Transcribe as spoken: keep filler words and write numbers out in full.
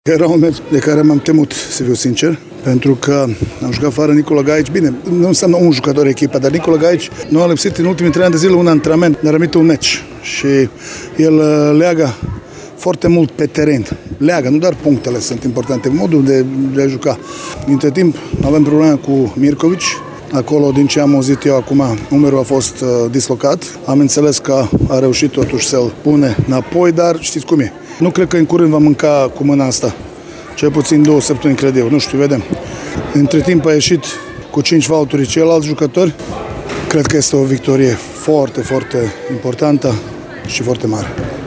Era un meci de care m-am temut, să fiu sincer, pentru că am jucat fără Nicola Gaici. Bine, nu înseamnă un jucător echipa, dar Nicola Gaici nu a lipsit în ultimii trei ani de zile un antrenament, ne-a rămit un meci și el leagă foarte mult pe teren. Leagă, nu doar punctele sunt importante, modul de, de a juca. Între timp avem probleme cu Mirković. Acolo, din ce am auzit eu acum, numerul a fost uh, dislocat. Am înțeles că a reușit totuși să-l pune înapoi, dar știți cum e. Nu cred că în curând va mânca cu mâna asta. Cel puțin două săptămâni, cred eu. Nu știu, vedem. Între timp a ieșit cu cinci faulturi ceilalți jucători. Cred că este o victorie foarte, foarte importantă și foarte mare.